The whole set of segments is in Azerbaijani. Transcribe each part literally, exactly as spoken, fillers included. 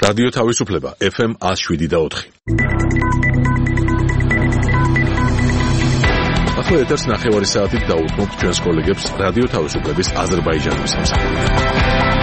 რადიო თავისუფლება ეფ ემ one oh seven და four. ახლა ეთერს ნახევარი საათით დაუთმობთ ჩვენს კოლეგებს რადიო თავისუფლების აზერბაიჯანის სამსახურში.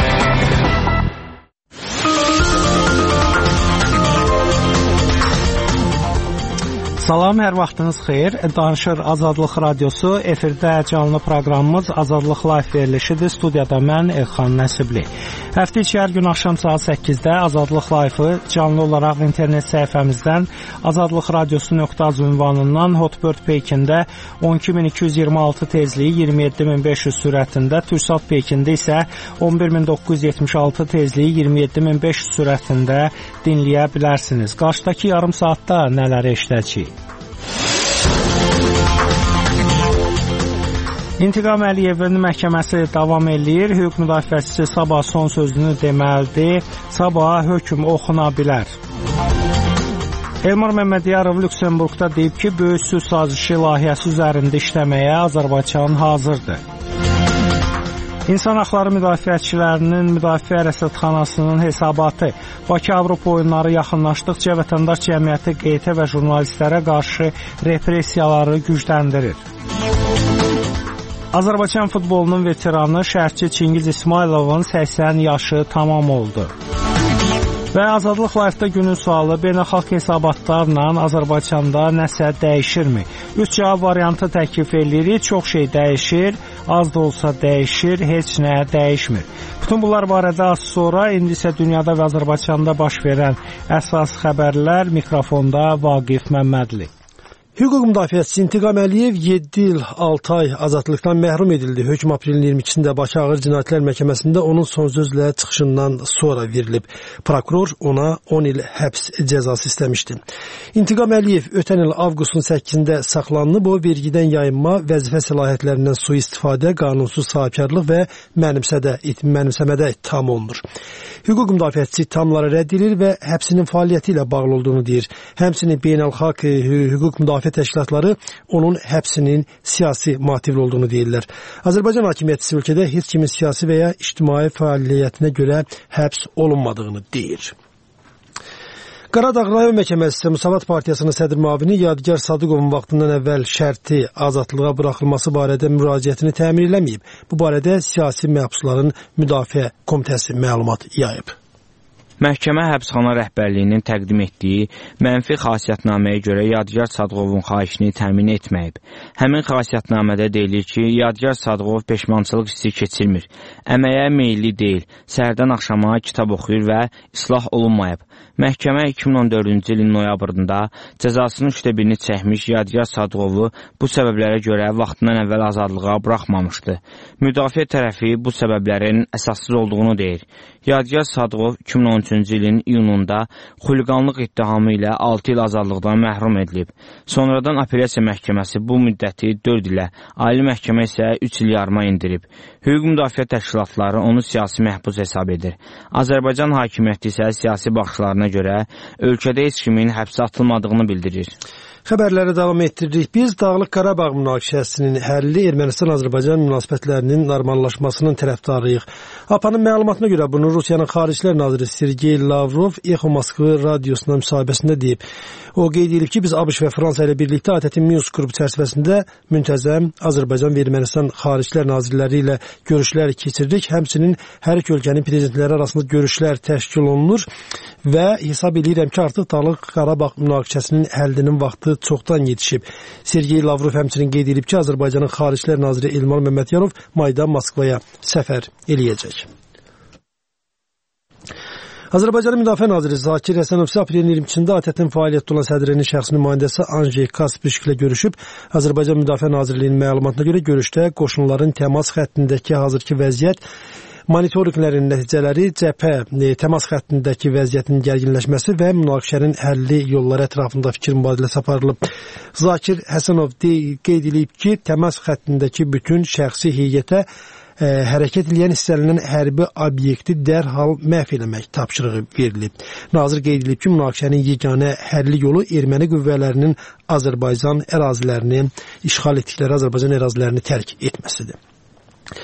Salam, hər vaxtınız xeyir. Danışır Azadlıq Radiosu. Efirdə canlı proqramımız Azadlıq Live verilişidir. Studiyada mən Elxan Nəsibli. Həftə içi hər gün axşam saat səkkizdə Azadlıq Live-ı canlı olaraq internet səhifəmizdən azadlıq radiosu nöqtə az ünvanından Hotbird peykində on iki min iki yüz iyirmi altı tezliyi iyirmi yeddi min beş yüz sürətində, Türksat peykində isə on bir min doqquz yüz yetmiş altı tezliyi iyirmi yeddi min beş yüz sürətində dinləyə bilərsiniz. Qarşıdakı yarım saatda nələri eşidəcəyik? İntiqam Əliyevin məhkəməsi davam eləyir. Hüquq müdafiəçisi sabah son sözünü deməlidir. Sabah hökm oxuna bilər. Elmar Məmmədiyarov Lüksemburqda deyib ki, böyük sülh sazişi layihəsi üzərində işləməyə Azərbaycan hazırdır. İnsan haqları müdafiəçilərinin müdafiə rəsədxanasının hesabatı Bakı Avropa oyunları yaxınlaşdıqca vətəndaş cəmiyyəti qeytə və jurnalistlərə qarşı repressiyaları gücləndirir. Azərbaycan futbolunun veteranı şərhçi Çingiz İsmayılovun səksən yaşı tamam oldu. Və Azadlıq Live-da günün sualı beynəlxalq hesabatlarla Azərbaycanda nəsə dəyişirmi? Üç cavab variantı təklif edirik. Çox şey dəyişir, az da olsa dəyişir, heç nə dəyişmir. Bütün bunlar barədə az sonra, indi isə dünyada və Azərbaycanda baş verən əsas xəbərlər. Mikrofonda Vaqif Məmmədli. Hüquq müdafiəçisi İntiqam Əliyev yeddi il altı ay azadlıqdan məhrum edildi. Hökm aprelin iyirmi ikisində Bakı Ağır Cinayətlər Məhkəməsində onun son sözlə çıxışından sonra verilib. Prokuror ona on il həbs cəzası istəmişdi. İntiqam Əliyev ötən il avqustun səkkizində saxlanılıb. O, vergidən yayınma, vəzifə səlahiyyətlərindən sui-istifadə, qanunsuz sahibkarlıq və mənimsədə, mənimsəmədə ittiham olunur. Hüquq müdafiəçisi ittihamları rədd edilir və həbsinin fəaliyyəti ilə bağlı olduğunu deyir. Həmçinin beynəlxalq hüquq müdafiə təşkilatları onun həbsinin siyasi motivli olduğunu deyirlər. Azərbaycan hakimiyyəti ölkədə heç kimin siyasi və ya ictimai fəaliyyətinə görə həbs olunmadığını deyir. Qaradağ rayon məhkəməsi Müsavat Partiyasının sədr müavini Yadigar Sadıqovun vaxtından əvvəl şərti azadlığa buraxılması barədə müraciətini təmin eləməyib. Bu barədə siyasi məhbusların müdafiə komitəsi məlumat yayıb. Məhkəmə həbsxana rəhbərliyinin təqdim etdiyi mənfi xasiyyətnaməyə görə Yadigar Sadıqovun xahişini təmin etməyib. Həmin xasiyyətnamədə deyilir ki, Yadigar Sadıqov peşmançılıq hissi keçirmir, əməyə meyilli deyil, səhərdən axşama kitab oxuyur və islah olunmayıb. Məhkəmə iki min on dördüncü ilin noyabrında cəzasının üçdə birini çəkmiş Yadigar Sadıqovu bu səbəblərə görə vaxtından əvvəl azadlığa buraxmamışdı. Müdafiə tərəfi bu səbəblərin əsassız olduğunu deyir. Yadigar Sadıqov iki min on üçüncü ilin iyununda xuliqanlıq ittihamı ilə altı il azadlıqdan məhrum edilib. Sonradan apellyasiya məhkəməsi bu müddəti dörd ilə, ali məhkəmə isə üç il yarıma indirib. Hüquq müdafiə təşkilatları onu siyasi məhbus hesab edir. Azərbaycan hakimiyyəti isə siyasi baxışlarına görə ölkədə heç kimin həbsə atılmadığını bildirir. Xəbərləri davam etdiririk. Biz Dağlıq Qarabağ münaqişəsinin həlli Ermənistan-Azərbaycan münasibətlərinin normallaşmasının tərəfdarıyıq. A P A-nın məlumatına görə bunu Rusiyanın Xaricilər Naziri Sergey Lavrov Echo Moskva radiosuna müsahibəsində deyib. O qeyd edib ki, biz ABŞ və Fransa ilə birlikdə A T T Minsk qrupu çərçivəsində müntəzəm Azərbaycan və Ermənistan Xaricilər Nazirləri ilə görüşlər keçirdik. Həmçinin hər iki ölkənin prezidentləri arasında görüşlər təşkil olunur və hesab edirəm ki, artıq Dağlıq Qarabağ münaqişəsinin həllinin vaxtı çoxdan yetişib. Sergey Lavrov həmçinin qeyd edib ki, Azərbaycanın Xaricilər Naziri Elmar Məmmədiyarov mayda Moskvaya səfər eləyəcək. Azərbaycanın Müdafiə Naziri Zakir Həsənov isə aprelin iyirmi ikisində A T T-nin fəaliyyətdə olan sədrinin şəxsi nümayəndəsi Anjey Kaspişk ilə görüşüb. Azərbaycan Müdafiə Nazirliyinin məlumatına görə görüşdə qoşunların təmas xəttindəki hazırki vəziyyət, monitorinqlərin nəticələri, cəbhə təmas xəttindəki vəziyyətin gərginləşməsi və münaqişənin həlli yolları ətrafında fikir mübadiləsi aparılıb. Zakir Həsənov qeyd edib ki, təmas xəttindəki bütün şəxsi heyətə ə, hərəkət edən hissələnən hərbi obyekti dərhal məhv etmək tapşırığı verilib. Nazir qeyd edib ki, münaqişənin yeganə həlli yolu erməni qüvvələrinin Azərbaycan ərazilərini, işğal etdikləri Azərbaycan ərazilərini tərk etməsidir.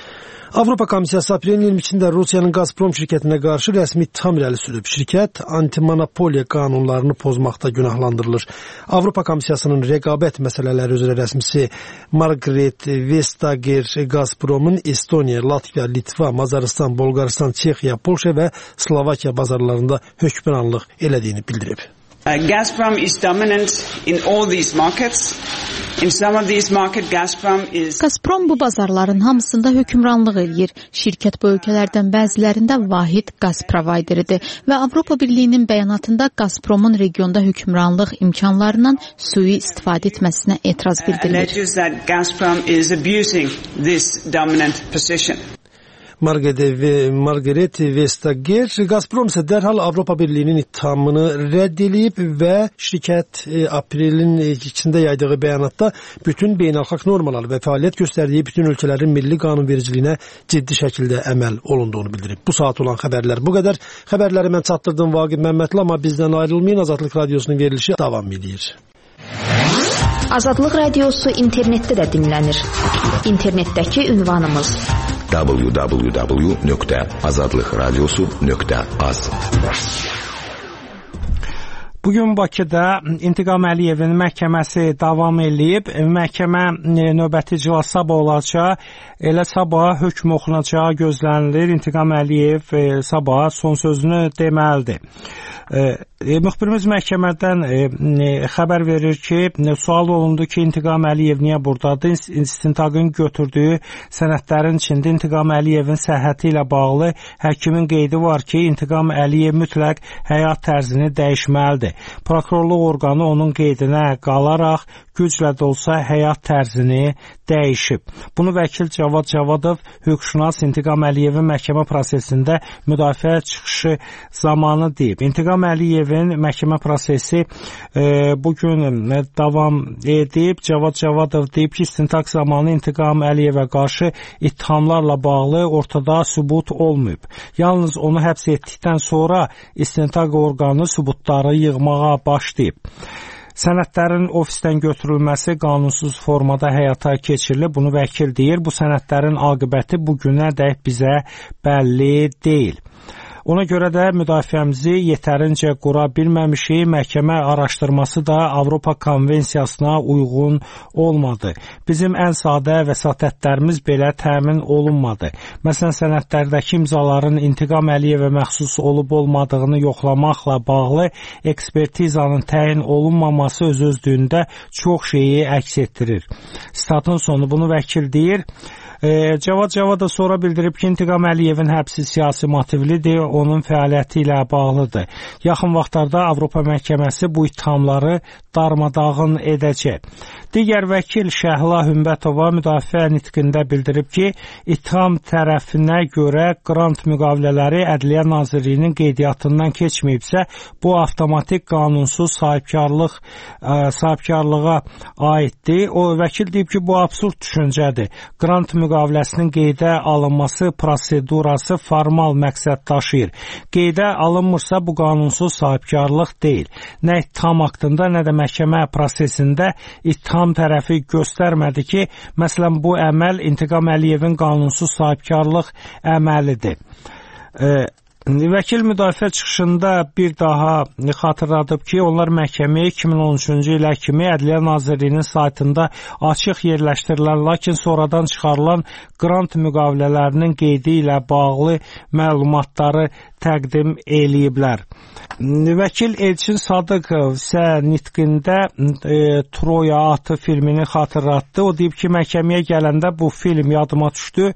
Avropa Komissiyası aprelin iyirmi ikisində Rusiyanın Gazprom şirkətinə qarşı rəsmi ittiham irəli sürüb. Şirkət antimonopoliya qanunlarını pozmaqda günahlandırılır. Avropa Komissiyasının rəqabət məsələləri üzrə rəsmisi Margaret Vestager Gazpromun Estoniya, Latviya, Litva, Macaristan, Bolqaristan, Çexiya, Polşa və Slovakiya bazarlarında hökmranlıq elədiyini bildirib. Uh, Gazprom is dominant in all these markets. In some of these markets, Gazprom is... Gazprom bu bazarların hamısında hökmranlıq eləyir. Şirkət bu ölkələrdən bəzilərində vahid qaz provayderidir və Avropa Birliyinin bəyanatında Gazpromun regionda hökmranlıq imkanlarından sui istifadə etməsinə etiraz bildirilir. Alleges that Gazprom is abusing this dominant position. Margaret Vestager, Gazprom isə dərhal Avropa Birliyinin ittihamını rədd edib və şirkət aprelin ikisində yaydığı bəyanatda bütün beynəlxalq normalar və fəaliyyət göstərdiyi bütün ölkələrin milli qanunvericiliyinə ciddi şəkildə əməl olunduğunu bildirib. Bu saat olan xəbərlər bu qədər. Xəbərləri mən çatdırdım Vaqif Məmmədli, amma bizdən ayrılmayın. Azadlıq Radiosunun verilişi davam edir. Azadlıq Radiosu internetdə də dinlənir. İnternetdəki ünvanımız w w w nöqtə azadlıq radiosu nöqtə az. Bugün Bakıda İntiqam Əliyevin məhkəməsi davam eləyib. Məhkəmə növbəti iclas sabah olacaq. Elə sabah hökm oxunacağı gözlənilir. İntiqam Əliyev sabah son sözünü deməlidir. E, müxbirimiz məhkəmədən e, xəbər verir ki, sual olundu ki, İntiqam Əliyev niyə buradadır? İstintaqın götürdüyü sənədlərin içində İntiqam Əliyevin səhhəti ilə bağlı həkimin qeydi var ki, İntiqam Əliyev mütləq həyat tərzini dəyişməlidir. Prokurorluq orqanı onun qeydinə qalaraq güclə də olsa həyat tərzini dəyişib. Bunu vəkil Cavad Cavadov hüquqşünas İntiqam Əliyevin məhkəmə prosesində müdafiə çıxışı zamanı deyib. İntiqam Əliyevin məhkəmə prosesi e, bugün davam edib. Cavad Cavadov deyib ki, istintaq zamanı İntiqam Əliyevə qarşı ittihamlarla bağlı ortada sübut olmayıb. Yalnız onu həbs etdikdən sonra istintaq orqanı sübutları yığmağa başlayıb. Sənədlərin ofisdən götürülməsi qanunsuz formada həyata keçirilir. Bunu vəkil deyir. Bu sənədlərin aqibəti bugünədək bizə bəlli deyil. Ona görə də müdafiəmizi yetərincə qura bilməmişik. Məhkəmə araşdırması da Avropa Konvensiyasına uyğun olmadı. Bizim ən sadə vəsatətlərimiz belə təmin olunmadı. Məsələn, sənədlərdəki imzaların İntiqam Əliyevə məxsus olub-olmadığını yoxlamaqla bağlı ekspertizanın təyin olunmaması öz-özlüyündə çox şeyi əks etdirir. Statın sonu bunu vəkil deyir. E, Cavad Cavadov sonra bildirib ki, İntiqam Əliyevin həbsi siyasi motivlidir, onun fəaliyyəti ilə bağlıdır. Yaxın vaxtlarda Avropa Məhkəməsi bu ittihamları darmadağın edəcək. Digər vəkil Şəhla Hümbətova müdafiə nitqində bildirib ki, ittiham tərəfinə görə qrant müqavilələri Ədliyyə Nazirliyinin qeydiyyatından keçməyibsə, bu avtomatik qanunsuz sahibkarlıq ə, sahibkarlığa aiddir. O vəkil deyib ki, bu absurd düşüncədir. Qrant müqaviləsinin qeydə alınması prosedurası formal məqsəd daşıyır. Qeydə alınmırsa bu qanunsuz sahibkarlıq deyil. Nə ittiham haqqında, nə də məhkəmə prosesində ittiham tərəfi göstərmədi ki, məsələn, bu əməl İntiqam Əliyevin qanunsuz sahibkarlıq əməlidir. E, Vəkil müdafiə çıxışında bir daha xatırladıb ki, onlar məhkəməyə iki min on üçüncü ilə kimi Ədliyyə Nazirliyinin saytında açıq yerləşdirilən, lakin sonradan çıxarılan qrant müqavilələrinin qeydi ilə bağlı məlumatları təqdim eləyiblər. Vəkil Elçin Sadıqov isə nitqində e, Troya atı filmini xatırlatdı. O deyib ki, məhkəməyə gələndə bu film yadıma düşdü.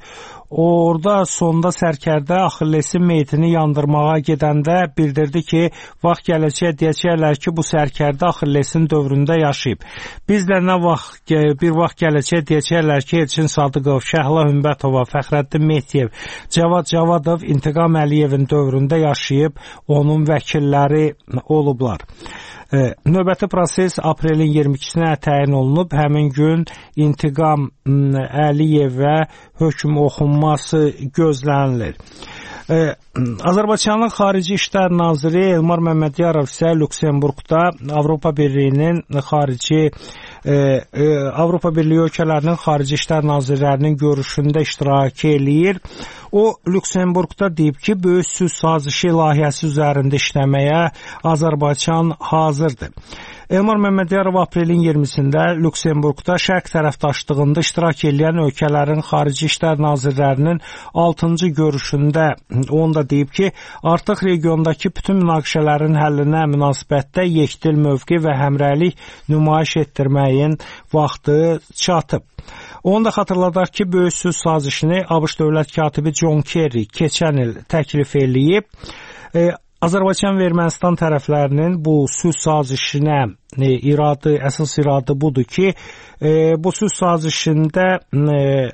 Orada sonda sərkərdə Axillesin meyitini yandırmağa gedəndə bildirdi ki, vaxt gələcək deyəcəklər ki, bu sərkərdə Axillesin dövründə yaşayıb. Biz də nə vaxt, bir vaxt gələcək deyəcəklər ki, Elçin Sadıqov, Şəhla Hümbətova, Fəxrəddin Mehdiyev, Cavad Cavadov İntiqam Əliyevin dövründə yaşayıb, onun vəkilləri olublar. E, növbəti proses aprelin iyirmi ikisinə təyin olunub. Həmin gün İntiqam Əliyevə hökm oxunması gözlənilir. Azərbaycanın Xarici İşlər Naziri Elmar Məmmədiyarov isə Lüksemburqda Avropa Birliyinin xarici e, e, Avropa Birliyi ölkələrinin Xarici İşlər Nazirlərinin görüşündə iştirak eləyir. O Lüksemburqda deyib ki, böyük sülh sazişi layihəsi üzərində işləməyə Azərbaycan hazırdır. Elmar Məmmədiyarov aprelin iyirmisində Lüksemburqda şərq tərəfdaşlığında iştirak edən ölkələrin Xarici İşlər Nazirlərinin altıncı görüşündə onda deyib ki, artıq regiondakı bütün münaqişələrin həllinə münasibətdə yekdil mövqe və həmrəylik nümayiş etdirməyin vaxtı çatıb. Onu da xatırladaq ki, böyük sülh sazişini ABŞ dövlət katibi John Kerry keçən il təklif eləyib. E, Azərbaycan və Ermənistan tərəflərinin bu sülh sazişinə e, iradı, əsas iradı budur ki, e, bu sülh sazişində e,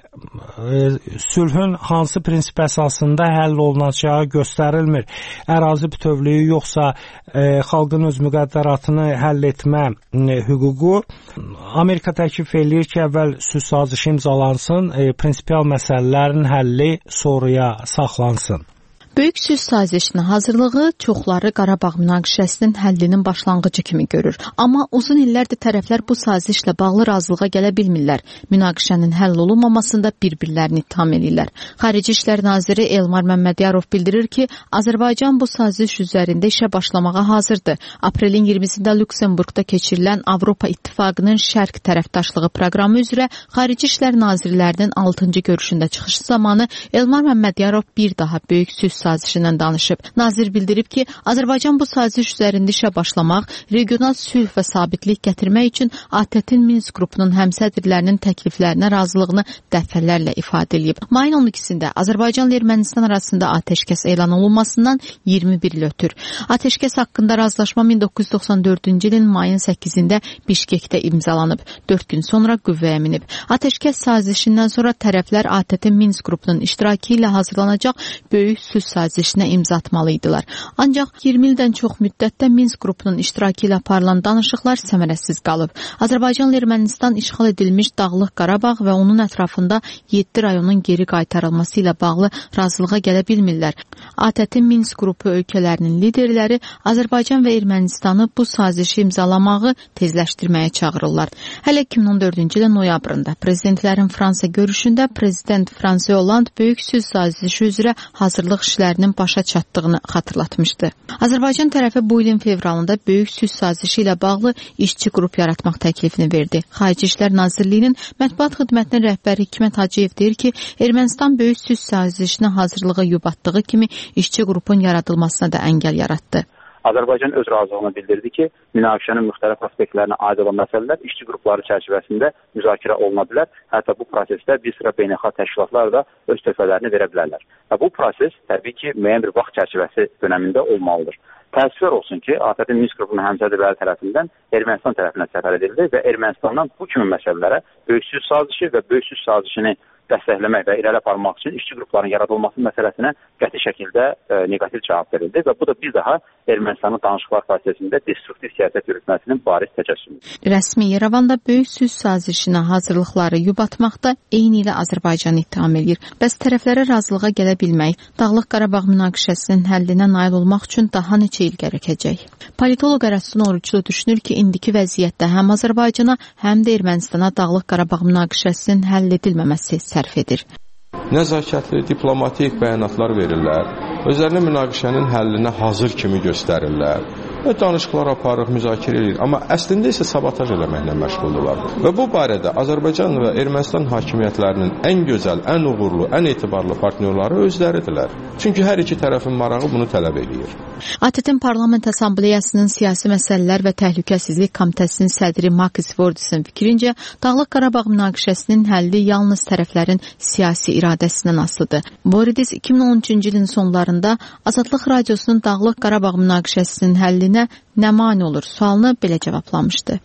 e, sülhün hansı prinsip əsasında həll olunacağı göstərilmir. Ərazi bütövlüyü yoxsa e, xalqın öz müqəddəratını həll etmə e, hüququ. Amerika təklif eləyir ki, əvvəl sülh sazişi imzalansın, e, prinsipial məsələlərin həlli sonraya saxlansın. Böyük sülh sazişinin hazırlığı çoxları Qarabağ münaqişəsinin həllinin başlanğıcı kimi görür. Amma uzun illərdir tərəflər bu sazişlə bağlı razılığa gələ bilmirlər. Münaqişənin həll olunmamasında bir-birlərini ittiham edirlər. Xarici İşlər Naziri Elmar Məmmədiyarov bildirir ki, Azərbaycan bu saziş üzərində işə başlamağa hazırdır. Aprelin iyirmisində Lüksemburqda keçirilən Avropa İttifaqının şərq tərəfdaşlığı proqramı üzrə Xarici İşlər Nazirlərinin altıncı görüşündə çıxışı zamanı Elmar Məmmədiyarov bir daha böyük sülh sazişindən danışıb. Nazir bildirib ki, Azərbaycan bu saziş üzərində işə başlamaq, regional sülh və sabitlik gətirmək üçün A T T-in Minsk qrupunun həmsədrlərinin təkliflərinə razılığını dəfələrlə ifadə edib. Mayın on ikisində Azərbaycanla Ermənistan arasında atəşkəs elan olunmasından iyirmi bir il ötür. Atəşkəs haqqında razılaşma min doqquz yüz doxsan dördüncü ilin mayın səkkizində Bişkekdə imzalanıb. dörd gün sonra qüvvəyə minib. Atəşkəs sazişindən sonra tərəflər A T T Minsk qrupunun iştirakı ilə hazırlanacaq böyük sülh sazişinə imza atmalıydılar. Ancaq iyirmi ildən çox müddətdə Minsk qrupunun iştirakı ilə aparılan danışıqlar səmərəsiz qalıb. Azərbaycanla Ermənistan işğal edilmiş Dağlıq Qarabağ və onun ətrafında yeddi rayonun geri qaytarılması ilə bağlı razılığa gələ bilmirlər. A T T Minsk qrupu ölkələrinin liderləri Azərbaycan və Ermənistanı bu sazişi imzalamağı tezləşdirməyə çağırırlar. Hələ iki min on dördüncü ilin noyabrında prezidentlərin Fransa görüşündə prezident François Hollande böyük sülh sazişi üzrə hazırlıq işlərinin başa çatdığını xatırlatmışdı. Azərbaycan tərəfi bu ilin fevralında böyük sülh sazişi ilə bağlı işçi qrup yaratmaq təklifini verdi. Xarici İşlər Nazirliyinin mətbuat xidmətinin rəhbəri Hikmət Hacıyev deyir ki, Ermənistan böyük sülh sazişinə hazırlığı yubatdığı kimi işçi qrupun yaradılmasına da əngəl yaratdı. Azərbaycan öz razılığını bildirdi ki, münaqişənin müxtəlif aspektlərinə aid olan məsələlər işçi qrupları çərçivəsində müzakirə oluna bilər. Hətta bu prosesdə bir sıra beynəlxalq təşkilatlar da öz töhfələrini verə bilərlər. Və bu proses təbii ki, müəyyən bir vaxt çərçivəsi dönəmində olmalıdır. Təəssüflər olsun ki, A T T Minsk qrupunun həmsədrləri tərəfindən Ermənistan tərəfinə səfər edildi və Ermənistandan bu kimi məsələlərə böyük sülh sazişi və böyük sülh sazişini dəstəkləmək və irəli aparmaq üçün işçi qruplarının yaradılması məsələsinə qəti şəkildə e, negativ cavab verildi və bu da bir daha Ermənistanın danışıqlar prosesində destruktiv siyasət yürütməsinin bariz təcəssümüdür. Rəsmi İrəvanda böyük sülh sazişinə hazırlıqları yubatmaqda eyni ilə Azərbaycanı ittiham edir. Bəs tərəflərə razılığa gələ bilmək, Dağlıq Qarabağ münaqişəsinin həllinə nail olmaq üçün daha neçə il gərəkəcək? Politoloq Ərəstun Oruçlu düşünür ki, indiki vəziyyətdə həm Azərbaycana, həm də Ermənistana Dağlıq Qarabağ münaqişəsinin həll edilməməsi sərf edir. Nəzakətli, diplomatik bəyanatlar verirlər, özlərinə münaqişənin həllinə hazır kimi göstərirlər və danışıqlar aparır, müzakirə edir. Amma əslində isə sabotaj eləməklə məşğuldurlar. Və bu barədə Azərbaycan və Ermənistan hakimiyyətlərinin ən gözəl, ən uğurlu, ən etibarlı partnyorları özləridirlər. Çünki hər iki tərəfin marağı bunu tələb edir. A T T-in Parlament Assambleyasının Siyasi Məsələlər və Təhlükəsizlik Komitəsinin sədri Makis Vordisin fikrincə, Dağlıq Qarabağ münaqişəsinin həlli yalnız tərəflərin siyasi iradəsindən asılıdır. Voridis iki min on üçüncü ilin sonlarında Azadlıq Radiosunun Dağlıq Qarabağ münaqişəsinin həllinə nə mane olur sualını belə cavablamışdı.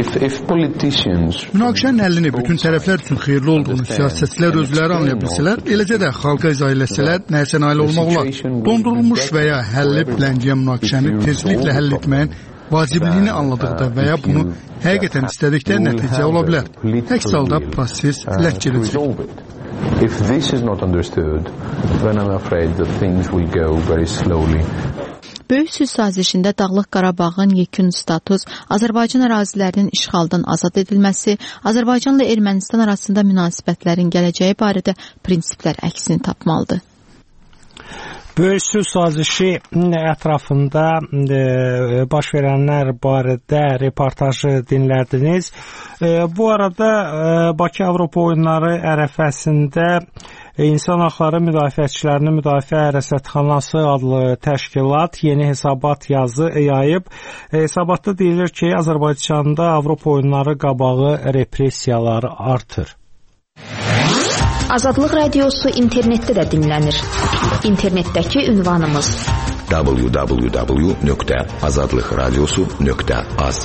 Münaqişənin həllini bütün tərəflər üçün xeyirli olduğunu siyasətçilər özləri anlaya bilsələr, eləcə də xalqa izah eləsələr, nəyəsə nail olmaq olar. Dondurulmuş və ya həlli biləngiyən münaqişəni tezliklə həll etməyin vacibliyini anladıqda və ya bunu həqiqətən istədikdə nəticə ola bilər. Əks halda proses ləkçələcək. If this is not understood, then I'm afraid that things will go very slowly. Böyük sülh sazişində Dağlıq Qarabağın yekun status, Azərbaycan ərazilərinin işğaldan azad edilməsi, Azərbaycanla Ermənistan arasında münasibətlərin gələcəyi barədə prinsiplər əksini tapmalıdır. Böyük sülh sazişi ətrafında baş verənlər barədə reportajı dinlədiniz. Bu arada Bakı Avropa oyunları ərəfəsində İnsan Haqları Müdafiəçilərinin Müdafiə Rəsədxanası adlı təşkilat yeni hesabat yazı yayıb. Hesabatda deyilir ki, Azərbaycanda Avropa oyunları qabağı repressiyaları artır. Azadlıq Radiosu internetdə də dinlənir. İnternetdəki ünvanımız w w w nöqtə azadlıq radiosu nöqtə az.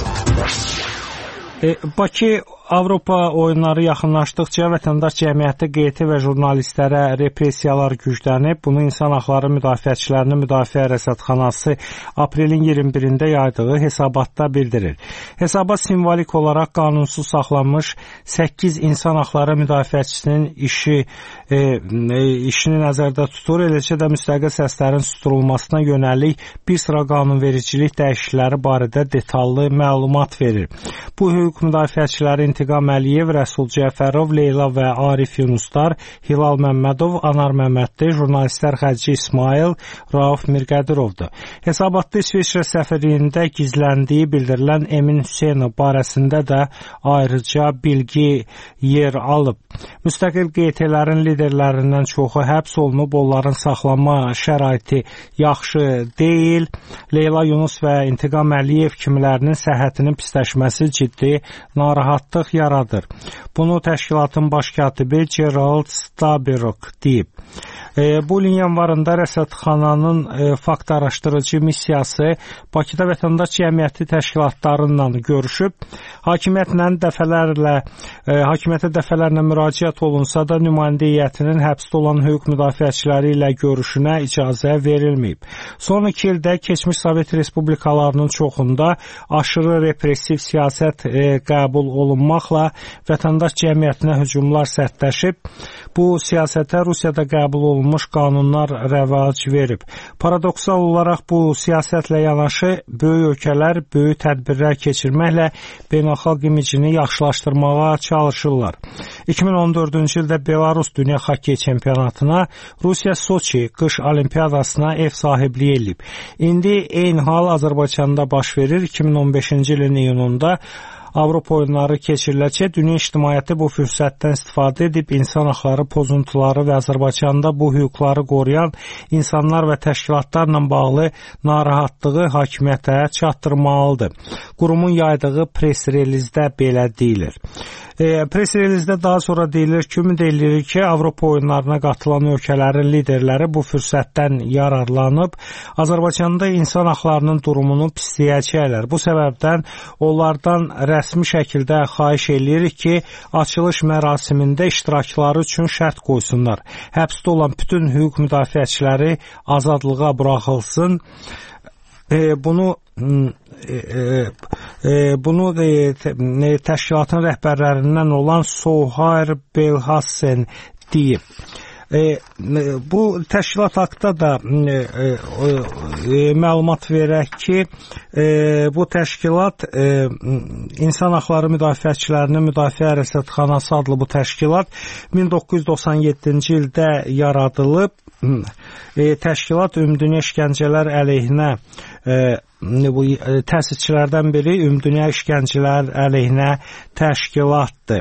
Bakı Avropa oyunları yaxınlaşdıqca vətəndaş cəmiyyəti qeyti və jurnalistlərə repressiyalar güclənib. Bunu İnsan Haqları Müdafiəçilərinin Müdafiə Rəsədxanası aprelin iyirmi birində yaydığı hesabatda bildirir. Hesabat simvolik olaraq qanunsuz saxlanmış səkkiz insan haqları müdafiəçisinin işi e, e, işini nəzərdə tutur. Eləcə də müstəqil səslərin susturulmasına yönəlik bir sıra qanunvericilik dəyişiklikləri barədə detallı məlumat verir. Bu hüquq müdafiəçiləri İntiqam Əliyev, Rəsul Cəfərov, Leyla və Arif Yunuslar, Hilal Məmmədov, Anar Məmmədli, jurnalistlər Xəcci İsmail, Rauf Mirqədirovdur. Hesabatda İsveçrə səfirliyində gizləndiyi bildirilən Emin Hüseynov barəsində də ayrıca bilgi yer alıb. Müstəqil Q T L-lərin liderlərindən çoxu həbs olunub, onların saxlanma şəraiti yaxşı deyil. Leyla Yunus və İntiqam Əliyev kimlərinin səhhətinin pisləşməsi ciddi narahatlıq yaradır. Bunu təşkilatın baş katibi Gerald Staberok deyib. E, bu ilin yanvarında Rəsədxananın e, fakt araşdırıcı missiyası Bakıda vətəndaş cəmiyyəti təşkilatlarından görüşüb. Hakimiyyətlə dəfələrlə e, hakimiyyətə dəfələrlə müraciət olunsa da nümayəndə heyətinin həbsdə olan hüquq müdafiəçiləri ilə görüşünə icazə verilməyib. Son iki ildə keçmiş Sovet respublikalarının çoxunda aşırı repressiv siyasət e, qəbul olunmaqla vətəndaş cəmiyyətinə hücumlar sərtləşib. Bu siyasətə Rusiyada qəbul olunmuş qanunlar rəvac verib. Paradoksal olaraq bu siyasətlə yanaşı böyük ölkələr böyük tədbirlər keçirməklə beynəlxalq imicini yaxşılaşdırmağa çalışırlar. iki min on dördüncü ildə Belarus Dünya Xokkey Çempionatına, Rusiya Soçi qış olimpiyadasına ev sahibliyi edib. İndi eyni hal Azərbaycanda baş verir. iki min on beşinci ilin iyununda Avropa oyunları keçiriləcək. Dünya ictimaiyyəti bu fürsətdən istifadə edib insan haqları pozuntuları və Azərbaycanda bu hüquqları qoruyan insanlar və təşkilatlarla bağlı narahatlığı hakimiyyətə çatdırmalıdır. Qurumun yaydığı press relizdə belə deyilir. E, press relizdə daha sonra deyilir ki, ümid edilir ki, Avropa oyunlarına qatılan ölkələrin liderləri bu fürsətdən yararlanıb Azərbaycanda insan haqlarının durumunu pisləyəcəklər. Bu səbəbdən onlardan rəsmi şəkildə xahiş edirik ki, açılış mərasimində iştirakçıları üçün şərt qoysunlar. Həbsdə olan bütün hüquq müdafiəçiləri azadlığa buraxılsın. E, bunu e, e, e, bunu e, təşkilatın rəhbərlərindən olan Sohair Belhassen deyib. E, bu təşkilat haqqında da e, e, məlumat verək ki, e, bu təşkilat e, İnsan Haqları Müdafiəçilərinin Müdafiə Rəsədxanası adlı bu təşkilat min doqquz yüz doxsan yeddinci ildə yaradılıb. E, təşkilat ümumdünya işgəncələr əleyhinə e, bu e, təsisçilərdən biri ümumdünya işgəncələr əleyhinə təşkilatdır.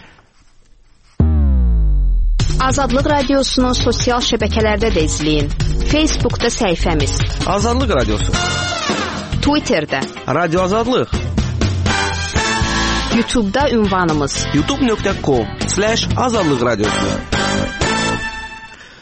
Azadlıq Radiosunu sosial şəbəkələrdə də izləyin. Facebookda səhifəmiz Azadlıq Radiosu, Twitterdə Radio Azadlıq, YouTube'da ünvanımız youtube nöqtə com slash azadlıq radiosu.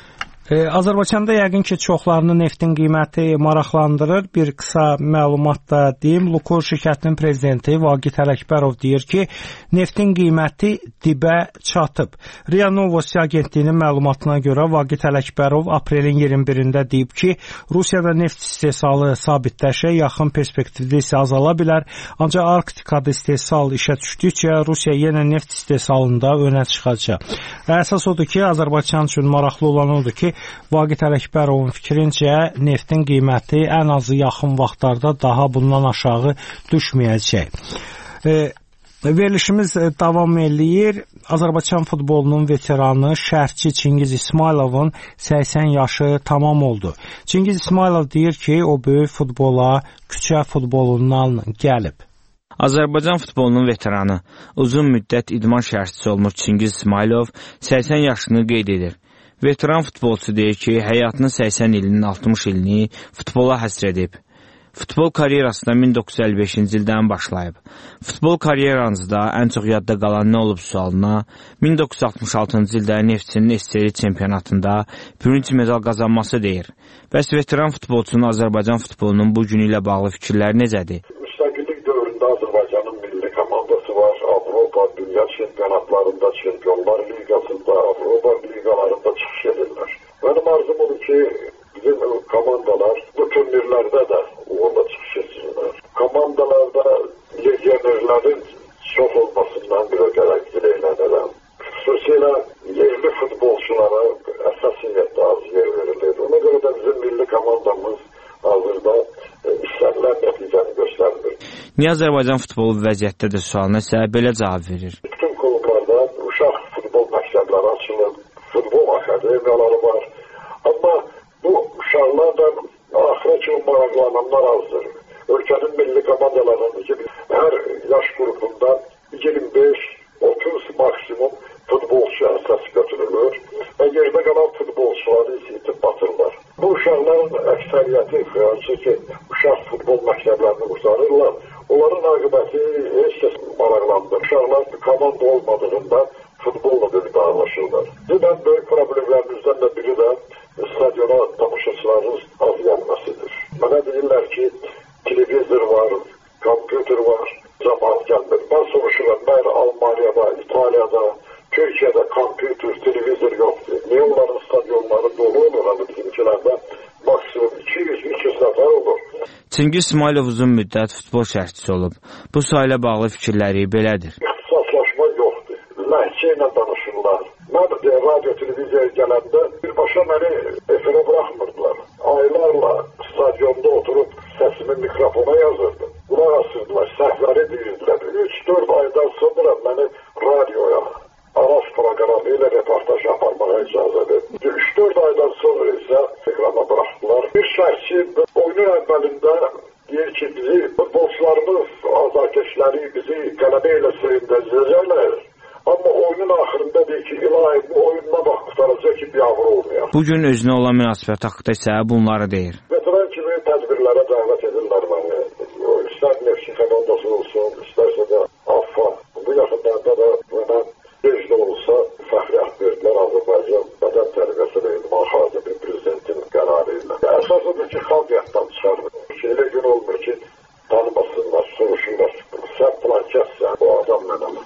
E, Azərbaycanda yəqin ki, çoxlarını neftin qiyməti maraqlandırır. Bir qısa məlumat da deyim. Lukor şirkətinin prezidenti Vaqit Ələkbərov deyir ki, neftin qiyməti dibə çatıb. RIA Novosti agentliyinin məlumatına görə Vaqit Ələkbərov aprelin iyirmi birində deyib ki, Rusiyada neft istehsalı sabitləşə, yaxın perspektivdə isə azala bilər. Ancaq Arktikada istehsal işə düşdükcə Rusiya yenə neft istehsalında önə çıxacaq. Əsas odur ki, Azərbaycan üçün maraqlı olan odur ki, Vaqit Ələkbərovun fikrincə neftin qiyməti ən azı yaxın vaxtlarda daha bundan aşağı düşməyəcək. E, verilişimiz davam eləyir. Azərbaycan futbolunun veteranı, şərhçi Çingiz İsmayılovun səksən yaşı tamam oldu. Çingiz İsmayılov deyir ki, o böyük futbola küçə futbolundan gəlib. Azərbaycan futbolunun veteranı, uzun müddət idman şərhçisi olmuş Çingiz İsmayılov səksən yaşını qeyd edir. Veteran futbolçu deyir ki, həyatının səksən ilinin altmış ilini futbola həsr edib. Futbol karyerasına min doqquz yüz əlli beşinci ildən başlayıb. Futbol karyeranızda ən çox yadda qalan nə olub sualına, min doqquz yüz altmış altıncı ildə Neftçinin S S R çempionatında bürünc medal qazanması deyir. Bəs veteran futbolçunun Azərbaycan futbolunun bu günü ilə bağlı fikirləri necədir? Müstəqillik dövründə Azərbaycanın milli komandası var. Avropa, dünya çempionatlarında, Çempionlar Liqasında, Avropa liqalarında çıxış edirlər. Mənim arzum odur ki, bizim komandalar bu turnirlərdə də uğurla çıxış etsinlər. Komandalarda legionerlərin çox olmasından bir o gərək diləylənirəm. Xüsusilə yerli futbolçulara əsasiyyətdə az yer verilir. Ona görə də bizim milli komandamız hazırda istənilən nəticəni göstərmir. Niyə Azərbaycan futbolu vəziyyətdədir sualına isə belə cavab verir. Bütün klublarda uşaq futbol məktəbləri açılır, futbol akademiyaları var. Amma bu uşaqlarla axıra kimi maraqlananlar azdır. Ölkənin milli komandalarının hər yaş qrupundan iyirmi beş otuz maksimum futbolçu əsas götürülür və yerdə qalan futbolçuları itib batırlar. Bu uşaqların əksəriyyəti xəyalçı ki, uşaq futbol məktəblərini qurtarırlar. Onların aqibəti heç kəs maraqlandır. Uşaqlar komanda olmadığında futbolla dövdağlaşırlar. Ən böyük problemlərimizdən də biri də stadiona tamaşaçıların az gəlməsidir. Mənə deyirlər ki, televizor var, kompüter var, cəmaat gəlmir. Mən soruşuram, mən Almaniyada, İtaliyada, Türkiyədə kompüter, televizor yoxdur. Niyə onların stadionları dolu olur? Hani bizimkilərdə maksimum iki yüz üç yüz nəfər olur. Çingiz İsmayılov uzun müddət futbol şərhçisi olub. Bu sayıla bağlı fikirləri belədir. İxtisaslaşma yoxdur. Ləhcə ilə danışırlar. Mən radio, televiziyaya gələndə birbaşa məni efirə buraxmırdılar. Aylarla stadionda oturub səsimi mikrofona yazırdım. Qulaq asırdılar, səhvləri deyirdilər. üç dörd aydan sonra məni radioya, Aras proqramı ilə reportaj aparmağa icazə verdi. üç dörd aydan sonra isə ekrana buraxdılar. Bir şərhçi oyunun əvvəlində deyir ki, bizi futbolçularımız, azarkeşləri bizi qələbə ilə sevindəcəklər. Amma oyunun axırında deyir ki, ilahi bu oyununa bax qutaracaq ki, biabır olmayaq. Bugün özünə olan münasibət haqqında isə bunları deyir. Veteran kimi tədbirlərə dəvət edirlər məni. İstər Neftçi komandası olsun, istərsə də AFFA. Bu yaxınlarda da mənə Necdə olsa fəxri ad verdilər Azərbaycan Bədən Tərbiyəsi və İdman Xadimi prezidentin qərarı ilə. Əsas odur ki, xalq yaddan çıxardır. Elə gün olmur ki, tanımasınlar, soruşurlar. Sən plan kəssən, bu adam nədən?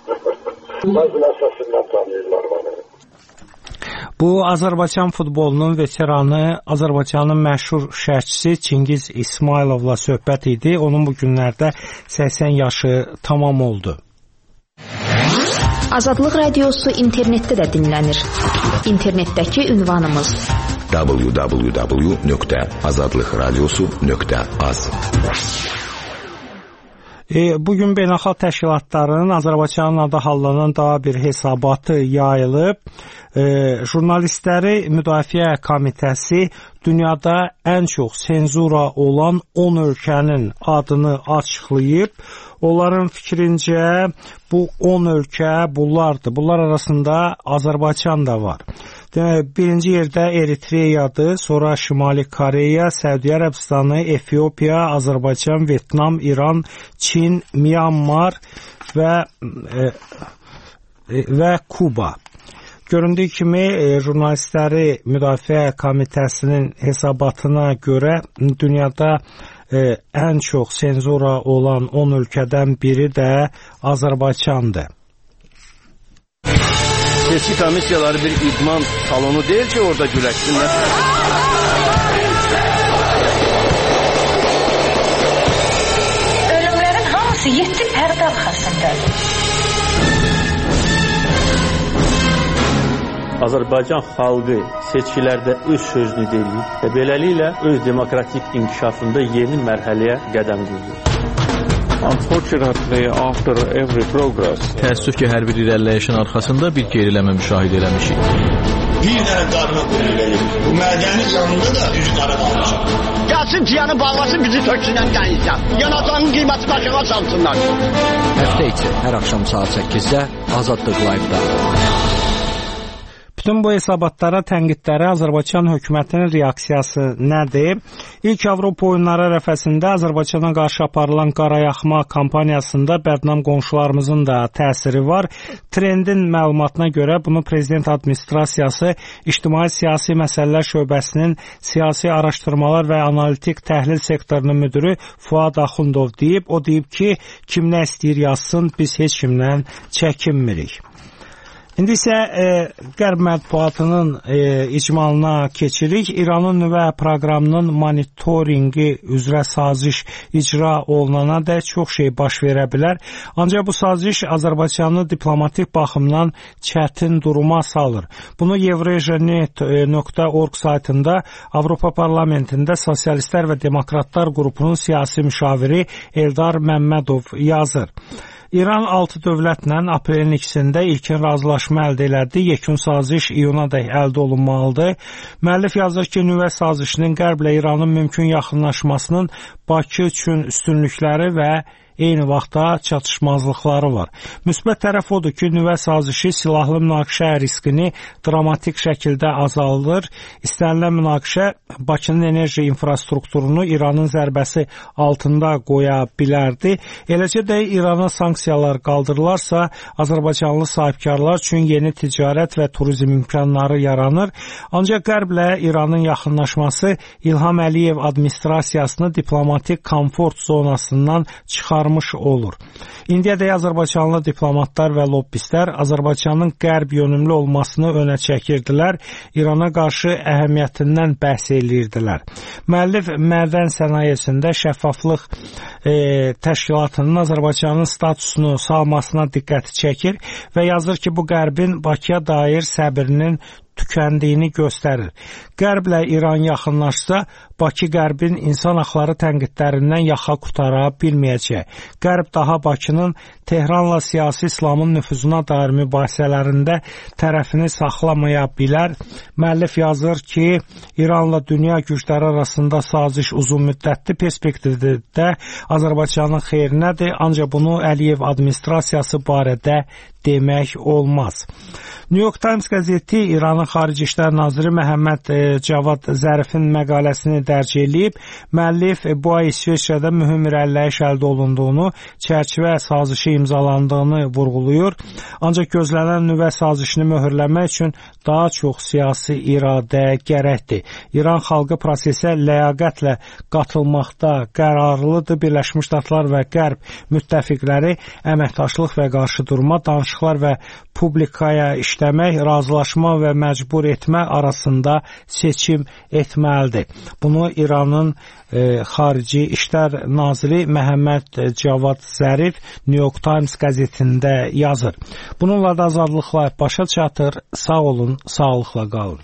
Bəzən əsasından tanıyırlar məni. Bu, Azərbaycan futbolunun veteranı, Azərbaycanın məşhur şərhçisi Çingiz İsmayılovla söhbət idi. Onun bu günlərdə səksən yaşı tamam oldu. Azadlıq Radiosu internetdə də dinlənir. İnternetdəki ünvanımız w w w nöqtə azadlıq radiosu nöqtə az. E, bugün beynəlxalq təşkilatların Azərbaycanın adı hallanan daha bir hesabatı yayılıb. E, jurnalistləri Müdafiə Komitəsi dünyada ən çox senzura olan on ölkənin adını açıqlayıb. Onların fikrincə bu on ölkə bunlardır. Bunlar arasında Azərbaycan da var. Birinci yerdə Eritreyadır, sonra Şimali Koreya, Səudiyyə Ərəbistanı, Efiopiya, Azərbaycan, Vyetnam, İran, Çin, Myanmar və, e, və Kuba. Göründüyü kimi e, Jurnalistləri Müdafiə Komitəsinin hesabatına görə dünyada e, ən çox senzura olan on ölkədən biri də Azərbaycandır. Seçki komissiyaları bir idman salonu deyil ki, orada güləşsinlər. Ölümlərin hamısı yeddi pərdə arxasındadır. Azərbaycan xalqı seçkilərdə öz sözünü deyir və beləliklə öz demokratik inkişafında yeni mərhələyə qədəm qoyur. Unfortunately, after every progress, təəssüf ki, hər bir irəliləyişin arxasında bir geriləmə müşahidə eləmişik. Bir dənə qarına qürürləyir. Bu mədəni yanında da üzü qara qalmışam. Gəlsin piyanı bağlasın, bizi töksünən qəyəcək. Yanacağının qiyməti başına salsınlar. Həftə içi hər axşam saat səkkizdə Azadlıq Live-da. Bütün bu hesabatlara, tənqidlərə Azərbaycan hökumətinin reaksiyası nədir? İlk Avropa oyunları ərəfəsində Azərbaycana qarşı aparılan qarayaxma kampaniyasında bədnam qonşularımızın da təsiri var. Trendin məlumatına görə bunu Prezident Administrasiyası İctimai-Siyasi Məsələlər Şöbəsinin Siyasi Araşdırmalar və Analitik Təhlil Sektorunun müdürü Fuad Axundov deyib. O deyib ki, kim nə istəyir yazsın, biz heç kimdən çəkinmirik. İndi isə e, Qərb mətbuatının e, icmalına keçirik. İranın nüvə proqramının monitoringi üzrə saziş icra olunana da çox şey baş verə bilər. Ancaq bu saziş Azərbaycanı diplomatik baxımdan çətin duruma salır. Bunu Evrejanet nöqtə org saytında Avropa Parlamentində Sosialistlər və Demokratlar qrupunun siyasi müşaviri Eldar Məmmədov yazır. İran altı dövlətlə aprelin ikisində ilkin razılaşma əldə elədi. Yekun saziş iyunadək əldə olunmalıdır. Müəllif yazır ki, nüvə sazişinin Qərblə İranın mümkün yaxınlaşmasının Bakı üçün üstünlükləri və eyni vaxtda çatışmazlıqları var. Müsbət tərəf odur ki, nüvə sazişi silahlı münaqişə riskini dramatik şəkildə azaldır. İstənilən münaqişə Bakının enerji infrastrukturunu İranın zərbəsi altında qoya bilərdi. Eləcə də İrana sanksiyalar qaldırılarsa, Azərbaycanlı sahibkarlar üçün yeni ticarət və turizm imkanları yaranır. Ancaq Qərblə İranın yaxınlaşması İlham Əliyev administrasiyasını diplomatik komfort zonasından çıxarır olur. İndiyədək Azərbaycanlı diplomatlar və lobbistlər Azərbaycanın qərb yönümlü olmasını önə çəkirdilər, İrana qarşı əhəmiyyətindən bəhs edirdilər. Müəllif mədən sənayesində şəffaflıq e, təşkilatının Azərbaycanın statusunu salmasına diqqəti çəkir və yazır ki, bu qərbin Bakıya dair səbrinin tükəndiyini göstərir. Qərblə İran yaxınlaşsa, Bakı qərbin insan haqları tənqidlərindən yaxa qutara bilməyəcək. Qərb daha Bakının Tehranla siyasi İslamın nüfuzuna dair mübahisələrində tərəfini saxlamaya bilər. Müəllif yazır ki, İranla dünya gücləri arasında saziş uzun müddətli perspektivdə Azərbaycanın xeyrinədir, ancaq bunu Əliyev administrasiyası barədə demək olmaz. New York Times qəzeti İranın Xarici İşlər Naziri Məhəmməd Cavad Zərifin məqaləsini dərc edib. Müəllif bu ay İsveçrədə mühüm irəliləyiş əldə olunduğunu, çərçivə sazişi imzalandığını vurğulayır. Ancaq gözlənilən nüvə sazişini möhürləmək üçün daha çox siyasi iradə gərəkdir. İran xalqı prosesə ləyaqətlə qatılmaqda qərarlıdır. Birləşmiş Ştatlar və Qərb müttəfiqləri əməkdaşlıq və qarşıdurma, danışıqlar və publikaya işləmək, razılaşma və məcbur etmə arasında seçim etməlidir. Bunu İranın e, Xarici İşlər Naziri Məhəmməd Cavad Zərif New York Times qəzetində yazır. Bununla da azadlıqla başa çatır. Sağ olun, sağlıqla qalın.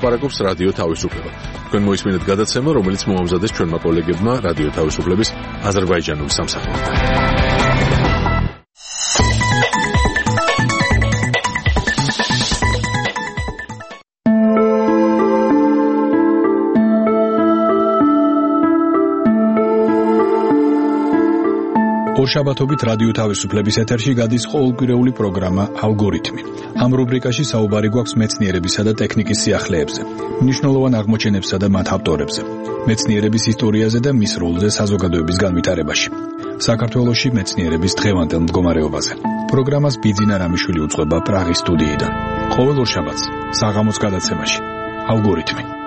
ელაპარაკობს რადიო თავისუფლება. თქვენ მოისმინეთ გადაცემა, რომელიც მოამზადეს ჩვენმა კოლეგებმა რადიო თავისუფლების აზერბაიჯანულ სამსახურთან. ორშაბათობით რადიო თავისუფლების ეთერში გადის ყოველკვირეული პროგრამა ალგორითმი. ამ რუბრიკაში საუბარი გვაქვს მეცნიერებისა და ტექნიკის სიახლეებზე, მნიშვნელოვან აღმოჩენებსა და მათ ავტორებზე, მეცნიერების ისტორიაზე და მის როლზე საზოგადოების განვითარებაში. საქართველოში მეცნიერების დღევანდელ მდგომარეობაზე. პროგრამას ბიძინა რამიშვილი უძღვება პრაღის სტუდიიდან. ყოველ ორშაბათს საღამოს გადაცემაში ალგორითმი.